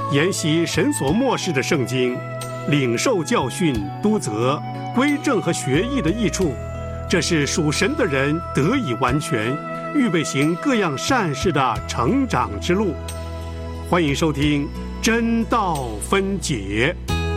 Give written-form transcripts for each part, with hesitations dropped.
研习神所默示的圣经，领受教训、督责、归正和学义的益处，这是属神的人得以完全，预备行各样善事的成长之路。欢迎收听真道分解。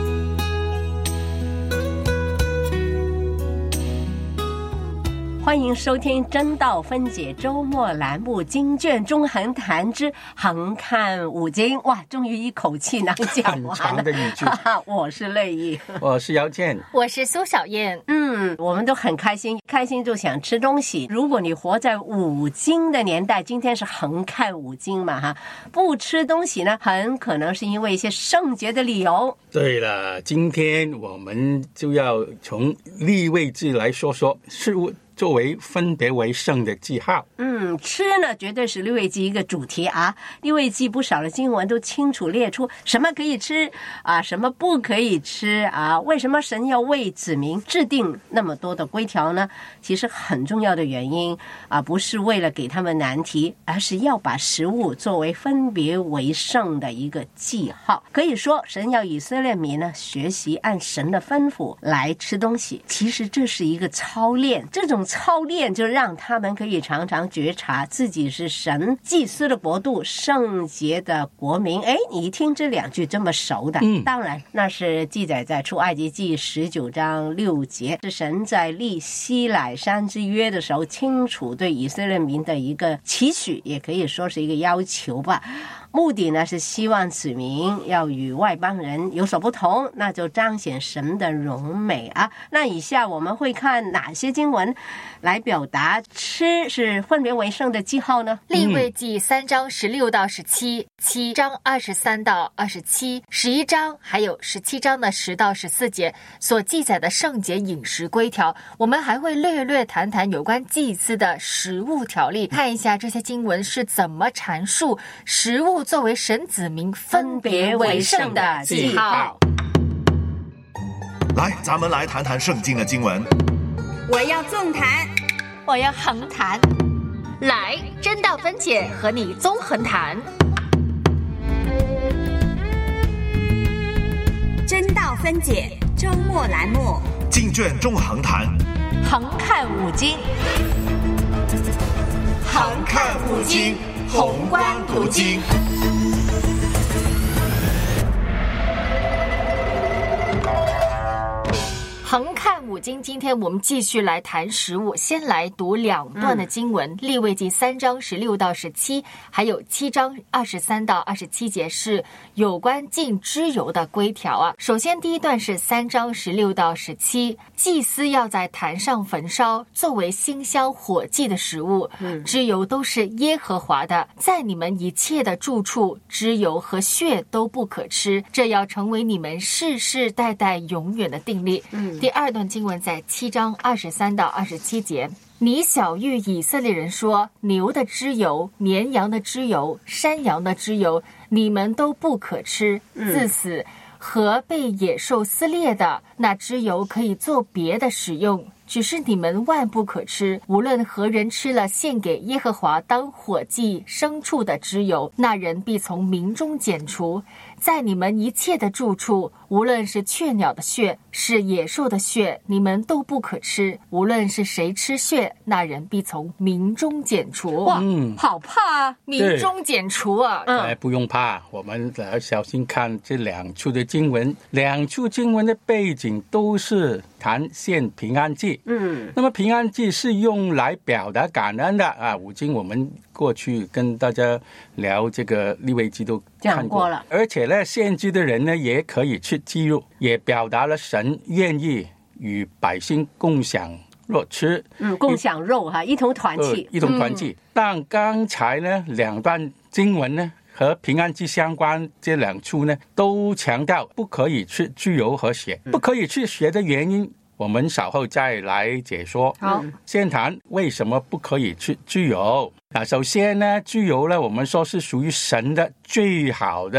欢迎收听真道分解周末栏目经卷中横谈之横看五经。哇，终于一口气能讲完了， 很长的一句。 我是乐意， 我是姚健， 我是苏小燕。 我们都很开心，开心就想吃东西。如果你活在五经的年代，今天是横看五经嘛哈，不吃东西呢，很可能是因为一些圣洁的理由。 对了，今天我们就要从利未记来说说事物作为分别为圣的记号。 吃呢绝对是利未记一个主题啊。利未记不少的经文都清楚列出什么可以吃啊，什么不可以吃啊。为什么神要为子民制定那么多的规条呢？其实很重要的原因啊，不是为了给他们难题，而是要把食物作为分别为圣的一个记号。可以说神要以色列民呢学习按神的吩咐来吃东西。其实这是一个操练，这种操练就让他们可以常常觉察自己是神祭司的国度，圣洁的国民。你一听这两句这么熟的，当然那是记载在出埃及记19章6节，是神在立西乃山之约的时候清楚对以色列民的一个期许，也可以说是一个要求吧。目的呢是希望子民要与外邦人有所不同，那就彰显神的荣美啊。那以下我们会看哪些经文来表达吃是分别为圣的记号呢？ 利未记3章16到17、7章23到27、11章还有17章的10到14节所记载的圣洁饮食规条。我们还会略略谈谈有关祭司的食物条例，看一下这些经文是怎么阐述食物作为神子民分别为圣的记号。 来，咱们来谈谈圣经的经文。 我要纵谈， 我要横谈。来，真道分解和你纵横谈。 真道分解周末栏目， 经卷中横谈， 横看五经， 横看五经，宏观读经。 横看五经，今天我们继续来谈食物。先来读2段的经文，利未记3章16到17，还有7章23到27节是有关禁脂油的规条啊。首先第一段是3章16到17，祭司要在坛上焚烧，作为馨香火祭的食物。脂油都是耶和华的，在你们一切的住处，脂油和血都不可吃，这要成为你们世世代代永远的定例。第二段经文在7章23到27节，你晓谕以色列人说，牛的脂油、绵羊的脂油、山羊的脂油，你们都不可吃，自死和被野兽撕裂的，那脂油可以做别的使用，只是你们万不可吃。无论何人吃了献给耶和华当火祭牲畜的脂油，那人必从民中剪除。在你们一切的住处，无论是雀鸟的血，是野兽的血，你们都不可吃。无论是谁吃血，那人必从民中剪除。 哇，好怕啊！ 民中剪除啊！ 不用怕，我们要小心看这2处的经文。2处经文的背景都是谈献平安祭。那么平安祭是用来表达感恩的啊。五经我们过去跟大家聊这个利未记都看过了，而且呢，献祭的人呢也可以吃鸡肉，也表达了神愿意与百姓共享肉吃， 共享肉哈，一同团契， 一同团契。但刚才呢2段经文呢和平安祭相关，这2处呢都强调不可以吃脂油和血。不可以吃血的原因，我们稍后再来解说。 好， 先谈为什么不可以吃脂油。首先呢，脂油呢，我们说是属于神的最好的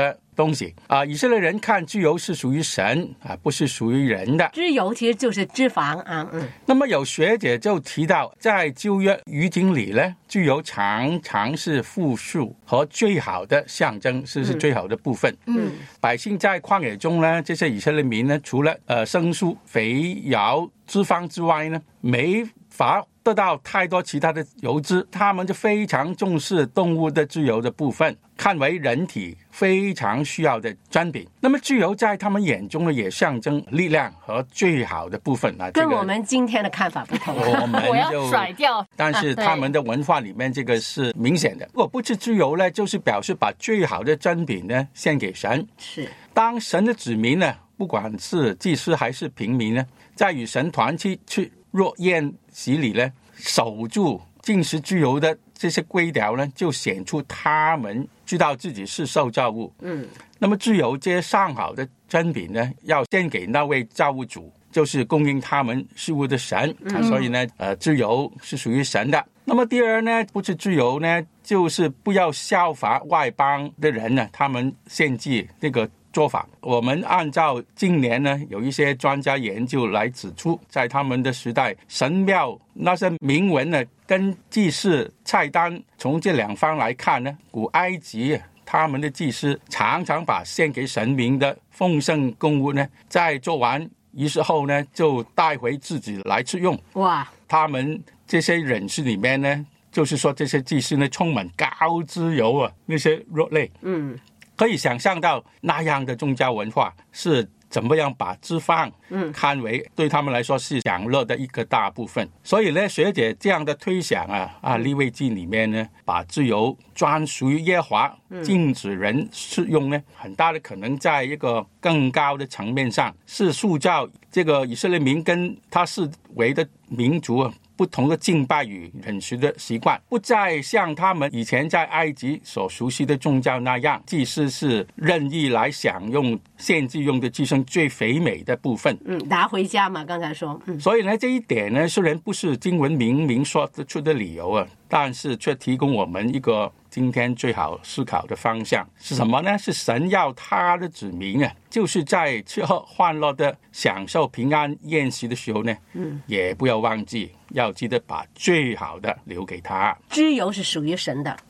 东西以色列人看脂油是属于神不是属于人的。 脂油其实就是脂肪啊。 那么有学者就提到，在旧约语境里呢，脂油常常是富庶和最好的象征，是最好的部分。百姓在旷野中呢，这些以色列民呢，除了牲畜、肥油、脂肪之外呢，没法得到太多其他的油脂，他们就非常重视动物的脂油的部分，看为人体非常需要的专品。那么脂油在他们眼中呢，也象征力量和最好的部分跟我们今天的看法不同。 我要甩掉。 但是他们的文化里面这个是明显的。如果不吃脂油呢，就是表示把最好的珍品呢献给神。 是， 当神的子民呢，不管是祭司还是平民呢，在与神团契去若宴席里呢，守住禁食脂油的这些规条呢，就显出他们知道自己是受造物。那么脂油这些上好的珍品呢，要献给那位造物主，就是供应他们事物的神。所以呢，脂油是属于神的。那么第二呢，不是脂油呢，就是不要效法外邦的人呢，他们献祭这个做法。我们按照近年呢，有一些专家研究来指出，在他们的时代，神庙那些铭文呢，跟祭祀菜单从这两方来看呢，古埃及他们的祭司常常把献给神明的丰盛供物呢，在做完仪式后呢，就带回自己来吃用。 哇！ 他们这些人士里面呢，就是说这些祭司呢，充满高脂油那些肉类。可以想象到那样的宗教文化是怎么样把脂肪看为对他们来说是享乐的一个大部分。所以呢，学者这样的推想利未记里面呢，把脂油专属于耶和华，禁止人使用呢，很大的可能在一个更高的层面上，是塑造这个以色列民跟他视为的民族不同的敬拜与饮食的习惯，不再像他们以前在埃及所熟悉的宗教那样，祭司是任意来享用献祭用的祭牲最肥美的部分， 拿回家嘛，刚才说。 所以呢，这一点呢，虽然不是经文明明说得出的理由但是却提供我们一个今天最好思考的方向是什么呢？是神要他的子民就是在吃喝欢乐的享受平安宴席的时候呢，也不要忘记要记得把最好的留给他。 脂油是属于神的。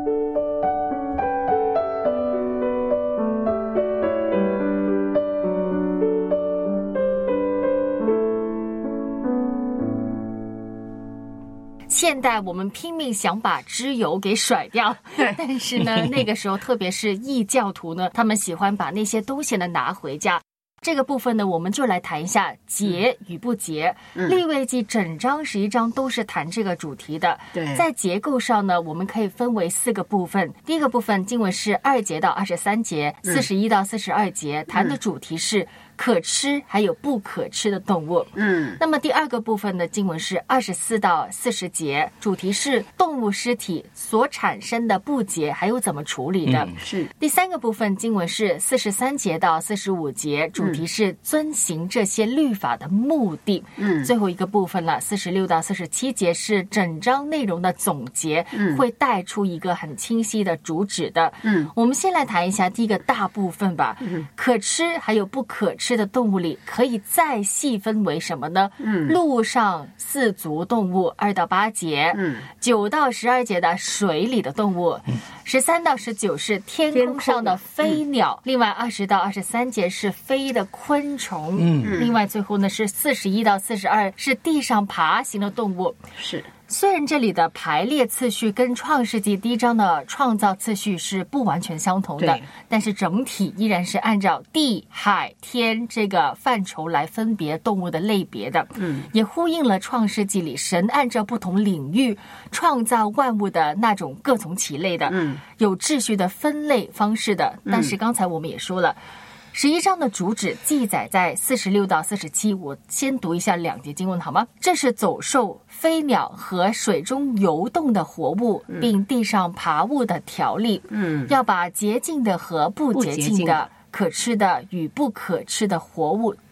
现代我们拼命想把脂油给甩掉，但是呢，那个时候特别是异教徒呢，他们喜欢把那些东西呢拿回家。这个部分呢，我们就来谈一下节与不节。利未记整章11章都是谈这个主题的。 对， 在结构上呢，我们可以分为4个部分。第一个部分经文是2节到23节，41到42节，谈的主题是可吃还有不可吃的动物。那么第二个部分的经文是24到40节，主题是动物尸体所产生的不洁还有怎么处理的。 是第三个部分经文是43节到45节，主题是遵行这些律法的目的。最后一个部分了，46到47节是整章内容的总结，会带出一个很清晰的主旨的。我们先来谈一下第一个大部分吧。可吃还有不可吃的动物里，可以再细分为什么呢？陆上4足动物2到8节，9到12节的水里的动物，13到19是天空上的飞鸟，另外20到23节是飞的昆虫，另外最后呢是41到42是地上爬行的动物。 是。 虽然这里的排列次序跟创世纪第1章的创造次序是不完全相同的，但是整体依然是按照地、海、天这个范畴来分别动物的类别的。也呼应了创世纪里神按照不同领域创造万物的那种各从其类的，有秩序的分类方式的。但是刚才我们也说了，11章的主旨记载在46到47，我先读一下2节经文好吗？这是走兽、飞鸟和水中游动的活物，并地上爬物的条例。要把洁净的和不洁净的、可吃的与不可吃的活物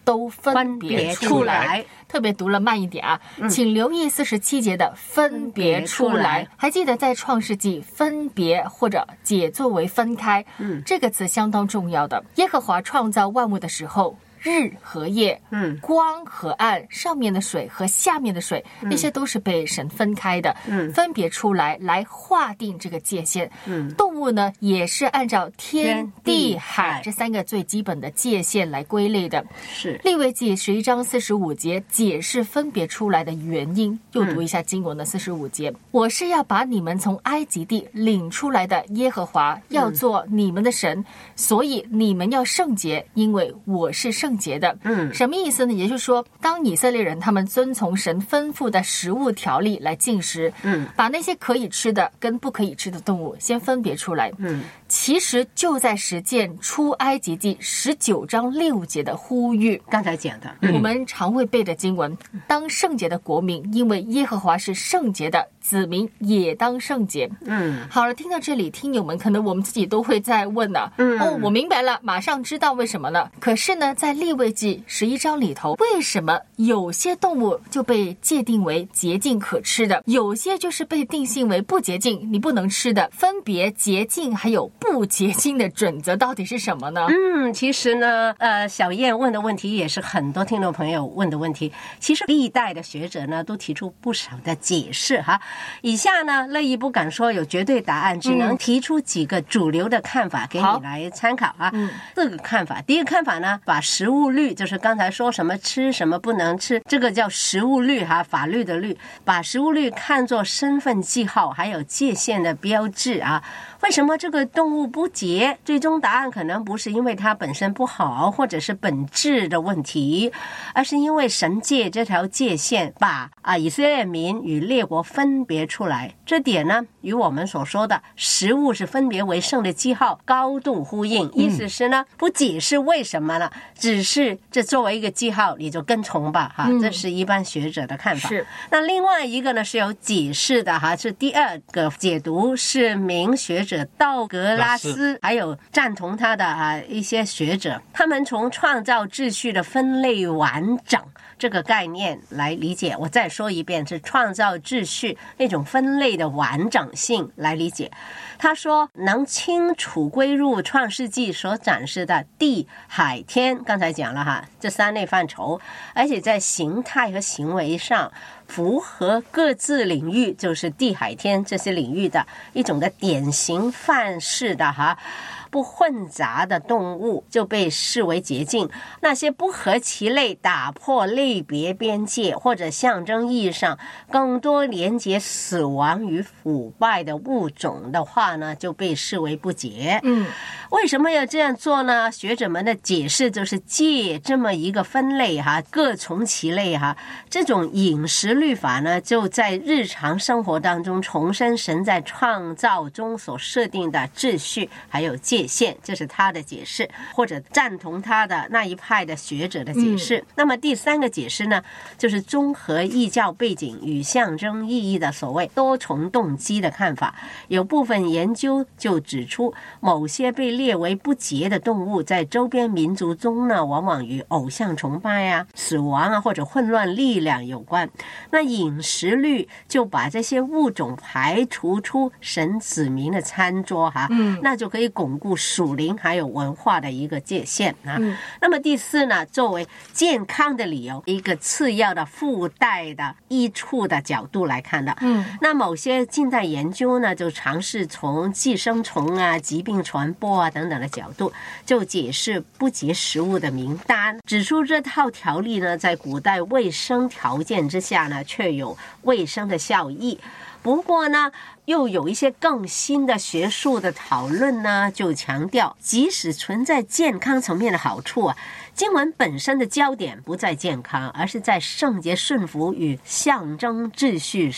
都分别出来。特别读了慢一点啊，请留意47节的分别出来。还记得在创世纪分别或者解作为分开，这个词相当重要的。耶和华创造万物的时候，日和夜，光和暗，上面的水和下面的水，那些都是被神分开的，分别出来划定这个界限。动物呢也是按照天地海这三个最基本的界限来归类的。 是利未记11章45节解释分别出来的原因，又读一下经文的45节，我是要把你们从埃及地领出来的耶和华，要做你们的神，所以你们要圣洁，因为我是圣洁的。什么意思呢？也就是说，当以色列人他们遵从神吩咐的食物条例来进食，把那些可以吃的跟不可以吃的动物先分别出来，其实就在实践出埃及记19章6节的呼吁。 刚才讲的， 我们常会背的经文，当圣洁的国民，因为耶和华是圣洁的，子民也当圣洁。好了，听到这里，听友们可能我们自己都会在问了，我明白了，马上知道为什么了。可是呢，在利未记11章里头，为什么有些动物就被界定为洁净可吃的，有些就是被定性为不洁净你不能吃的？分别洁净还有不洁净的准则到底是什么呢？ 其实呢，小燕问的问题也是很多听众朋友问的问题。其实历代的学者呢都提出不少的解释哈。以下呢，乐意不敢说有绝对答案，只能提出几个主流的看法给你来参考啊。这个看法，第一个看法呢，把食物律，就是刚才说什么吃什么不能吃，这个叫食物律哈，法律的律，把食物律看作身份记号还有界限的标志啊。为什么这个动物不洁？最终答案可能不是因为它本身不好，或者是本质的问题，而是因为神界这条界限把以色列民与列国分别出来。这点呢，与我们所说的食物是分别为圣的记号高度呼应。意思是呢，不解释为什么了，只是这作为一个记号，你就跟从吧哈。这是一般学者的看法。 是。 那另外一个呢是有解释的哈，是第二个解读，是名学者道格拉斯还有赞同他的一些学者，他们从创造秩序的分类完整这个概念来理解。我再说一遍，是创造秩序那种分类的完整性来理解。他说能清楚归入创世纪所展示的地海天，刚才讲了哈，这三类范畴，而且在形态和行为上符合各自领域，就是地海天这些领域的一种的典型范式的不混杂的动物就被视为洁净。那些不合其类、打破类别边界或者象征意义上更多连结死亡与腐败的物种的话呢，就被视为不洁。为什么要这样做呢？学者们的解释就是借这么一个分类各从其类这种饮食律法呢，就在日常生活当中重申神在创造中所设定的秩序还有界限，这是他的解释，或者赞同他的那一派的学者的解释。那么第三个解释呢，就是综合异教背景与象征意义的所谓多重动机的看法。有部分研究就指出，某些被列为不洁的动物在周边民族中呢，往往与偶像崇拜死亡或者混乱力量有关。那饮食律就把这些物种排除出神子民的餐桌那就可以巩固属灵还有文化的一个界限那么第四呢，作为健康的理由，一个次要的附带的益处的角度来看的那某些近代研究呢，就尝试从寄生虫疾病传播等等的角度，就解释不洁食物的名单，指出这套条例呢，在古代卫生条件之下呢，却有卫生的效益。不过呢，又有一些更新的学术的讨论呢，就强调即使存在健康层面的好处经文本身的焦点不在健康，而是在圣洁顺服与象征秩序上。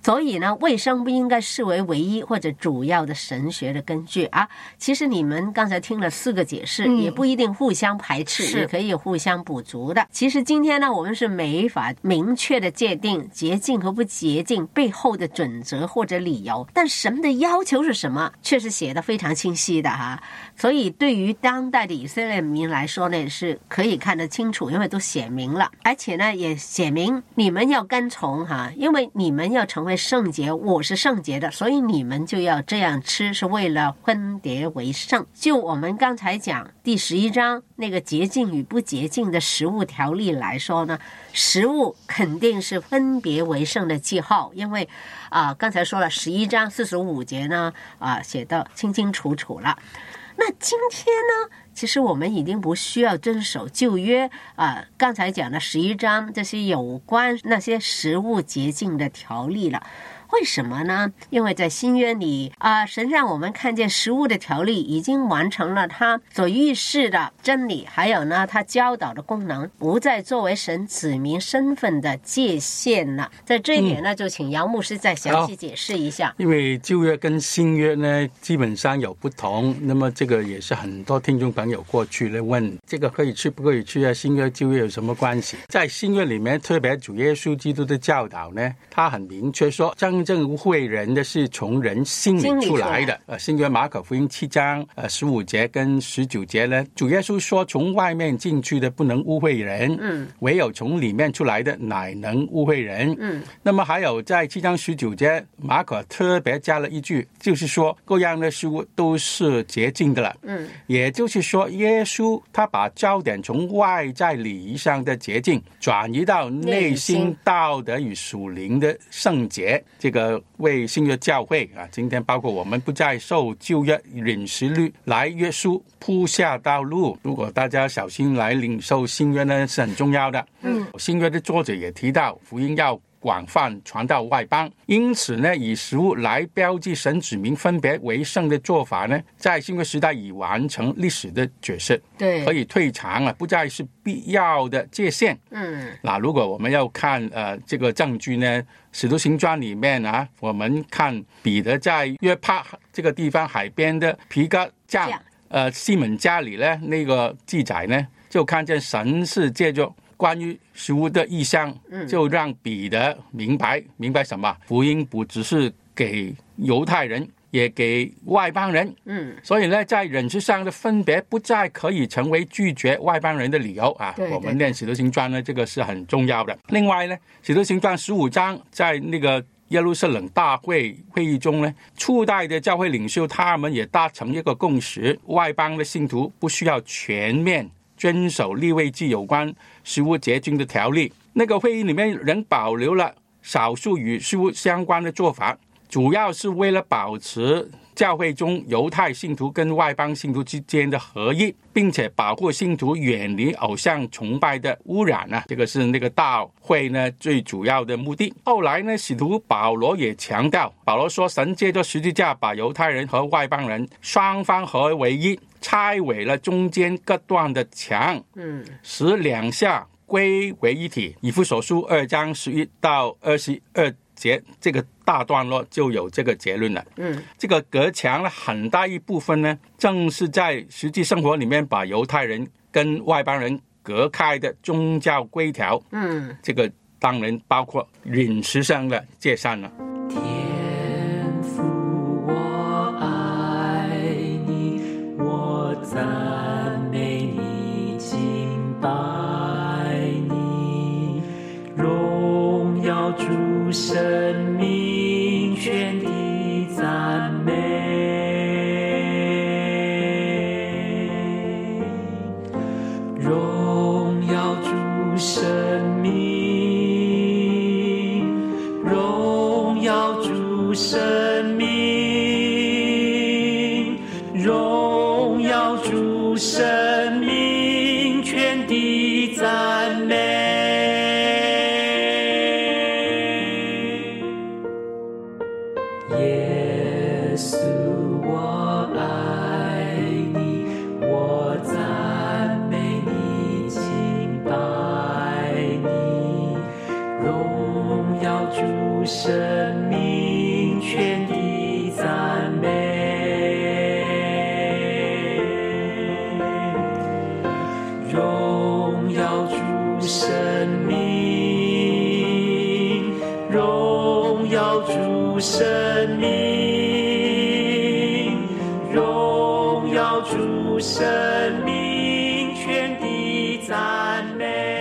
所以呢，卫生不应该视为唯一或者主要的神学的根据啊。其实你们刚才听了4个解释，也不一定互相排斥，也可以互相补足的。其实今天呢，我们是没法明确的界定洁净和不洁净背后的准则或者理由，但神的要求是什么，确实写得非常清晰的哈。所以对于当代的以色列民来说呢，是可以看得清楚，因为都写明了，而且呢也写明你们要跟从哈，因为你们要成为圣洁，我是圣洁的，所以你们就要这样吃，是为了分别为圣。就我们刚才讲第11章那个洁净与不洁净的食物条例来说呢，食物肯定是分别为圣的记号，因为刚才说了11章45节呢写得清清楚楚了。那今天呢，其实我们已经不需要遵守旧约刚才讲的11章这些有关那些食物洁净的条例了。为什么呢？因为在新约里神让我们看见食物的条例已经完成了他所预示的真理，还有呢他教导的功能，不再作为神子民身份的界限了。在这一点呢，就请杨牧师再详细解释一下。 因为旧约跟新约呢基本上有不同，那么这个也是很多听众朋友过去来问，这个可以吃不可以吃啊？新约旧约有什么关系？在新约里面，特别主耶稣基督的教导呢，他很明确说真正污秽人的是从人心里出来的。新约马可福音7章15节跟19节呢，主耶稣说从外面进去的不能污秽人，唯有从里面出来的乃能污秽人。那么还有在7章19节，马可特别加了一句，就是说各样的食物都是洁净的了。也就是说耶稣他把焦点从外在礼仪上的洁净转移到内心道德与属灵的圣洁，这个为新约教会今天包括我们不再受旧约饮食律来约束铺下道路。如果大家小心来领受新约呢，是很重要的。新约的作者也提到福音要广泛传到外邦，因此呢，以食物来标记神子民分别为圣的做法呢，在新约时代已完成历史的角色，对，可以退场不再是必要的界限。那如果我们要看这个证据呢，使徒行传里面我们看彼得在约帕这个地方海边的皮革匠西门家里呢，那个记载呢，就看见神是借着关于食物的意象，就让彼得明白什么？福音不只是给犹太人，也给外邦人。所以呢，在认知上的分别不再可以成为拒绝外邦人的理由对，我们念使徒行传呢，这个是很重要的。另外呢，使徒行传15章在那个耶路撒冷大会议中呢，初代的教会领袖他们也达成一个共识，外邦的信徒不需要全面遵守利未记有关食物洁净的条例。那个会议里面仍保留了少数与食物相关的做法，主要是为了保持教会中犹太信徒跟外邦信徒之间的合一，并且保护信徒远离偶像崇拜的污染这个是那个大会呢最主要的目的。后来呢，使徒保罗也强调，保罗说神借着十字架把犹太人和外邦人双方合为一，拆毁了中间各段的墙，使两下归为一体。以弗所书2章11到22节这个大段落就有这个结论了。这个隔墙了很大一部分呢，正是在实际生活里面把犹太人跟外邦人隔开的宗教规条。这个当然包括饮食上的界限了。 天父，我爱你，我赞美你，敬拜你，荣耀主生命全地赞美，荣耀主生命，荣耀主生命，荣耀主生命全地赞美。耶稣，我爱你，我赞美你，敬拜你，荣耀主生命。 耀主生命全地赞美。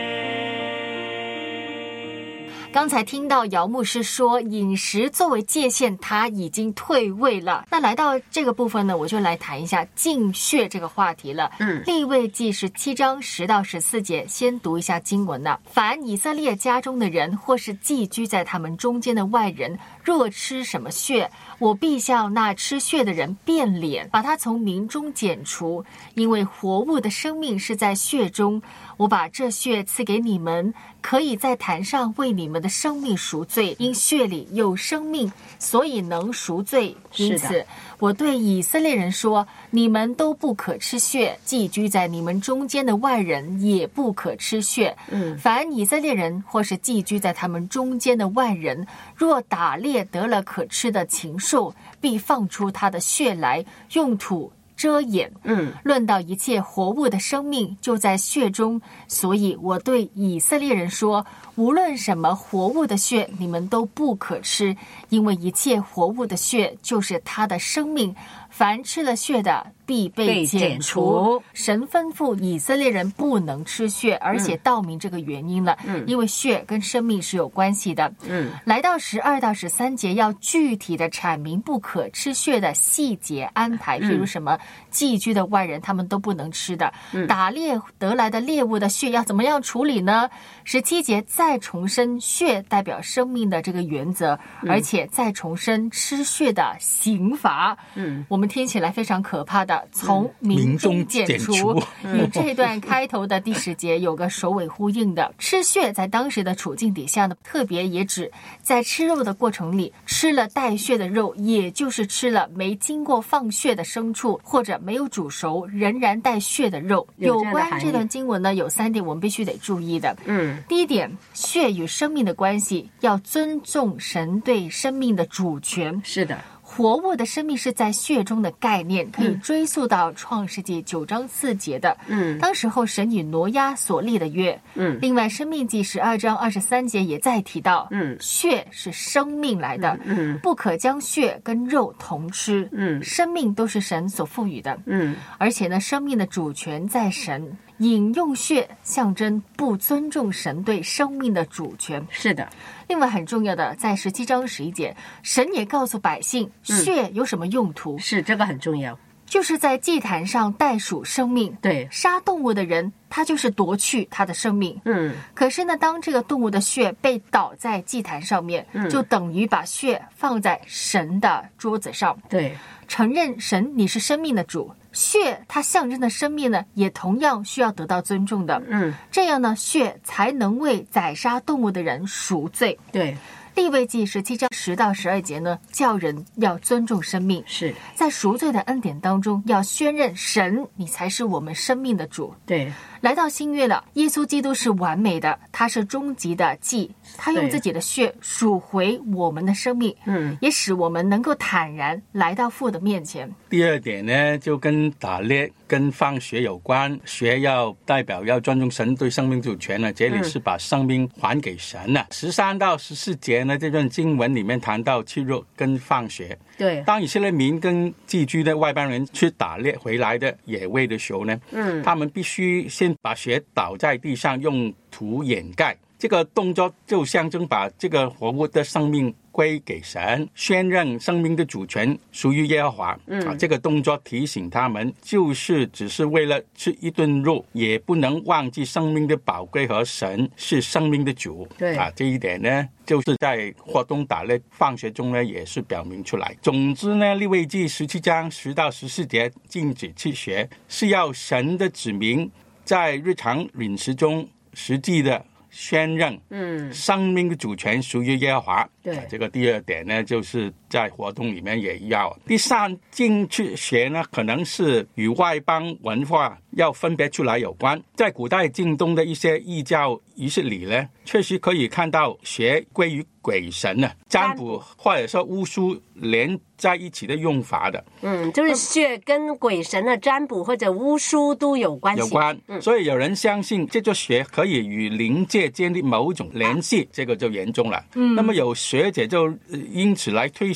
刚才听到姚牧师说饮食作为界限他已经退位了，那来到这个部分呢，我就来谈一下禁血这个话题了。利未记17章10到14节，先读一下经文了。凡以色列家中的人或是寄居在他们中间的外人，若吃什么血，我必向那吃血的人变脸，把他从民中剪除，因为活物的生命是在血中，我把这血赐给你们，可以在坛上为你们的生命赎罪，因血里有生命，所以能赎罪。因此我对以色列人说，你们都不可吃血，寄居在你们中间的外人也不可吃血。凡以色列人或是寄居在他们中间的外人，若打猎得了可吃的禽兽，必放出他的血来，用土遮掩。论到一切活物的生命就在血中，所以我对以色列人说，无论什么活物的血，你们都不可吃，因为一切活物的血就是他的生命，凡吃了血的必被剪除。神吩咐以色列人不能吃血，而且道明这个原因了，因为血跟生命是有关系的。来到12到13节，要具体的阐明不可吃血的细节安排，譬如什么寄居的外人他们都不能吃的，打猎得来的猎物的血要怎么样处理呢？17节再重申血代表生命的这个原则，而且再重申吃血的刑罚。我们听起来非常可怕的，从民中剪除，与这段开头的第10节有个首尾呼应的。吃血在当时的处境底下呢，特别也指在吃肉的过程里，吃了带血的肉，也就是吃了没经过放血的牲畜，或者没有煮熟仍然带血的肉。有关这段经文呢，有3点我们必须得注意的。第一点，血与生命的关系，要尊重神对生命的主权。 是的， 活物的生命是在血中的概念，可以追溯到创世纪9章4节的。当时候神与挪亚所立的约。另外生命记12章23节也在提到，血是生命来的，不可将血跟肉同吃。生命都是神所赋予的。而且呢，生命的主权在神。饮用血象征不尊重神对生命的主权。 是的。 另外很重要的，在17章11节，神也告诉百姓，血有什么用途？ 是，这个很重要， 就是在祭坛上代赎生命。 对， 杀动物的人他就是夺去他的生命。可是呢，当这个动物的血被倒在祭坛上面，就等于把血放在神的桌子上。 对， 承认神你是生命的主，血它象征的生命呢，也同样需要得到尊重的。这样呢，血才能为宰杀动物的人赎罪。 对。 利未记17章10到12节呢，叫人要尊重生命， 是在赎罪的恩典当中，要宣认神，你才是我们生命的主。 对， 来到新约了，耶稣基督是完美的，他是终极的祭，他用自己的血赎回我们的生命，也使我们能够坦然来到父的面前。 第二点呢，就跟打猎跟放血有关，血要代表要尊重神对生命主权呢，这里是把生命还给神了。13到14节呢，这段经文里面谈到吃肉跟放血。 对， 当以色列民跟寄居的外邦人去打猎回来的野味的时候呢，他们必须先把血倒在地上，用土掩盖。这个动作就象征把这个活物的生命归给神，宣认生命的主权属于耶和华。这个动作提醒他们，就是只是为了吃一顿肉，也不能忘记生命的宝贵和神是生命的主。 对这一点呢，就是在活动打猎放血中呢，也是表明出来。总之呢，利未记17章10到14节禁止吃血，是要神的子民在日常饮食中实际的宣认生命的主权属于耶和华。 对， 这个第二点呢，就是在活动里面也要。第三，禁止血呢，可能是与外邦文化要分别出来有关。在古代近东的一些异教仪式里呢，确实可以看到血归于鬼神呢，占卜或者说巫术连在一起的用法的。 就是血跟鬼神的占卜或者巫术都有关系。 有关，所以有人相信这座血可以与灵界建立某种联系，这个就严重了。那么有学者就因此来推想，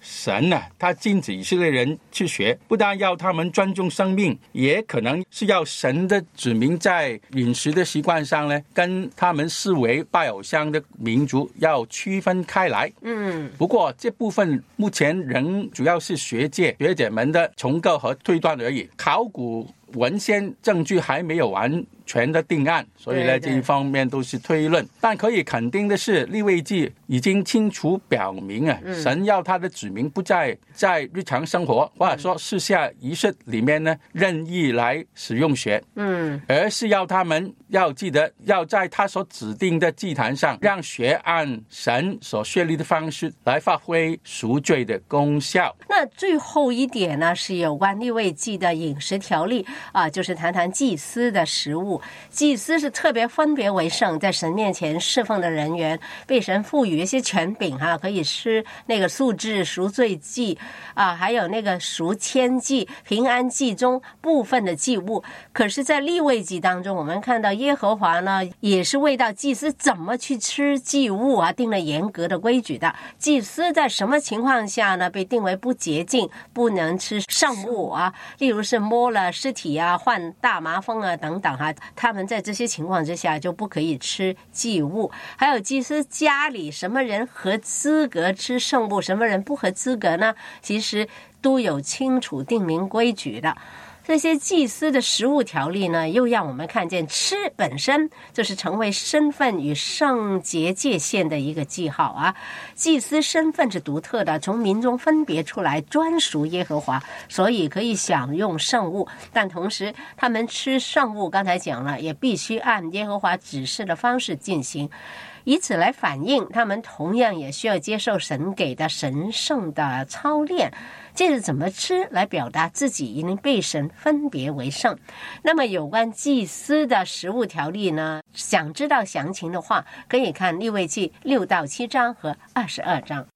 神呢，他禁止以色列人去学，不但要他们尊重生命，也可能是要神的子民在饮食的习惯上呢，跟他们视为拜偶像的民族要区分开来。不过这部分目前仍主要是学界学者们的重构和推断而已，考古文献证据还没有完全的定案，所以呢，这一方面都是推论。但可以肯定的是，利未记已经清楚表明神要他的子民不在日常生活或者说私下仪式里面呢任意来使用血，而是要他们要记得要在他所指定的祭坛上，让血按神所设立的方式来发挥赎罪的功效。 那最后一点呢，是有关利未记的饮食条例就是谈谈祭司的食物。祭司是特别分别为圣，在神面前侍奉的人员，被神赋予一些权柄可以吃那个素制赎罪祭还有那个赎愆祭、平安祭中部分的祭物。可是在利未记当中，我们看到耶和华呢也是为到祭司怎么去吃祭物定了严格的规矩的。祭司在什么情况下呢被定为不洁净，不能吃圣物例如是摸了尸体患大麻风等等他们在这些情况之下就不可以吃祭物。还有祭司家里什么人合资格吃圣物，什么人不合资格呢，其实都有清楚定明规矩的。这些祭司的食物条例呢，又让我们看见吃本身就是成为身份与圣洁界限的一个记号祭司身份是独特的，从民中分别出来，专属耶和华，所以可以享用圣物。但同时他们吃圣物，刚才讲了，也必须按耶和华指示的方式进行，以此来反映他们同样也需要接受神给的神圣的操练，借着怎么吃来表达自己已经被神分别为圣。那么有关祭司的食物条例呢，想知道详情的话，可以看利未记6到7章和22章。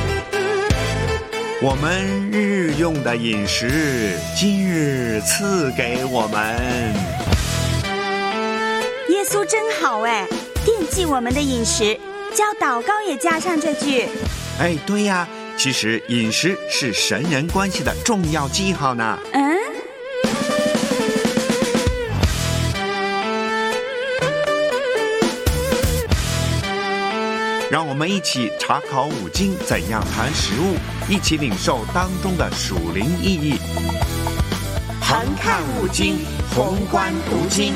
我们日用的饮食，今日赐给我们。 耶稣真好惦记我们的饮食，教祷告也加上这句。 对呀，其实饮食是神人关系的重要记号呢。让我们一起查考五经，怎样谈食物，一起领受当中的属灵意义。 横看五经，宏观读经。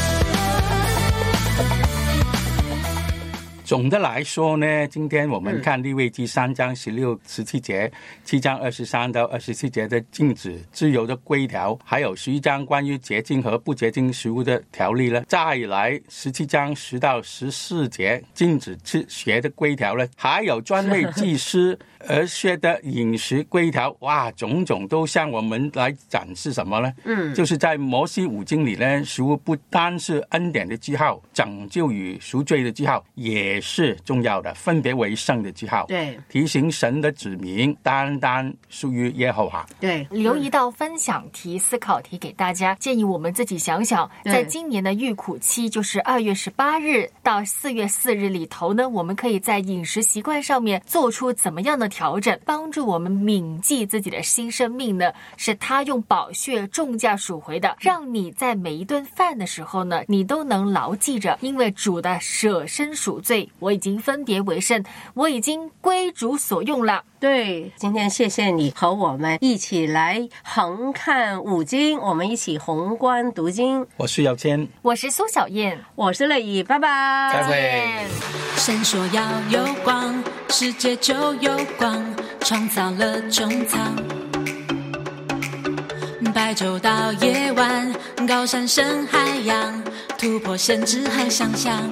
总的来说呢，今天我们看利未记3章16、17节，7章23到27节的禁止自由的规条，还有11章关于洁净和不洁净食物的条例了。再来17章10到14节禁止吃血的规条了，还有专为祭司而设的饮食规条。哇，种种都向我们来展示什么呢？就是在摩西五经里呢，食物不单是恩典的记号，拯救与赎罪的记号，也是重要的分别为圣的记号。 对， 提醒神的子民单单属于耶和华。 对， 留一道分享题、思考题给大家，建议我们自己想想，在今年的预苦期，就是2月18日到4月4日里头呢，我们可以在饮食习惯上面做出怎么样的调整，帮助我们铭记自己的新生命呢？是他用宝血重价赎回的，让你在每一顿饭的时候呢，你都能牢记着，因为主的舍身赎罪，我已经分别为圣，我已经归主所用了。 对，今天谢谢你和我们一起来横看五经，我们一起宏观读经。 我是姚谦， 我是苏小燕， 我是乐怡，拜拜， 再会。 神说要有光，世界就有光，创造了中藏。白昼到夜晚，高山深海洋，突破限制和想象。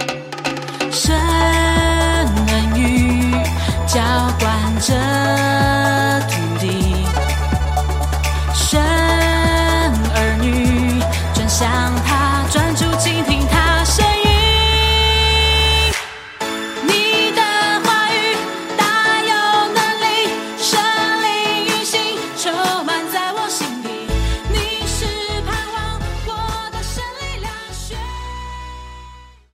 神恩雨浇灌着